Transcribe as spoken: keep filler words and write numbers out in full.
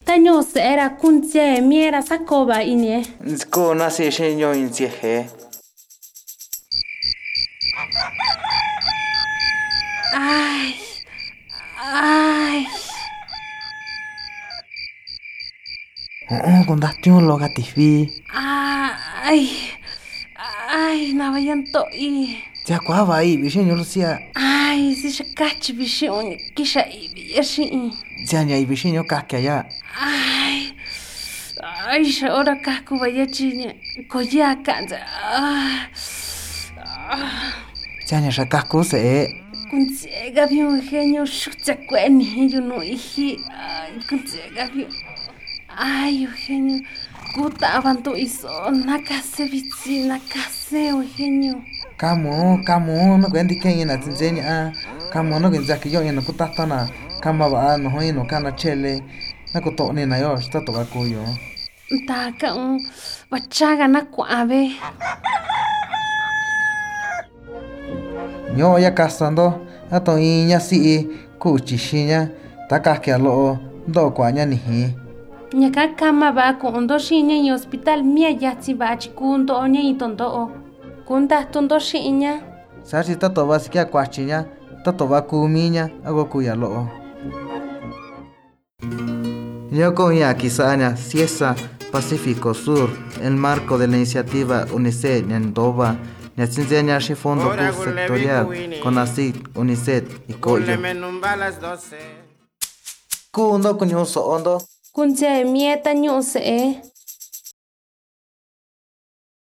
taño era kunche miera sakoba inie. Nzko nasi shenyo inzieje. Ay. Ay. Oh, con datio lo gatifi. Ay. Ay, na vayan to i. Ya kwaba ahí, bishenyo lucia. Ay, si shakachi bishon kisha i yashi. Ya nya bishenyo kakia ya. Ay. Ay, ahora kaku vaya chiña. Koya kanza. Ya nya shakaku se. Kunzega vio genio shucha kweni yo no iji. Ay, kunzega vio. Ay, Eugenio, kuta avanto iso, nakase vitsi, nakase, Eugenio. Kamu, kamu, no kwendi kenyi na tinzenya. Kamu no kenzaki yo yeno kutatana. Kama ba no hoi no kana chele. Na kutoni na yo, shita toka kuyo. Taka un bachaga na kuabe. Nyo ya kasando, ato inya si kuchishinya, takake alo do kwanya nihi. Nyaka kama ba kundo shinya y hospital mia yatsi ba chikundo onya itondo. Kunda tondo shinya. Sarsi tato ba sikia kwachinya, tato ba kuminya, ago kuya lo. Yo con ya quizá Ciesa Pacífico Sur, el marco de la iniciativa UNICEF en Doba. Enseñar ese fondo sectorial con ASIC, UNICEF y Coyo. Kundo kunyo so ondo. Kunje mieta nyuse.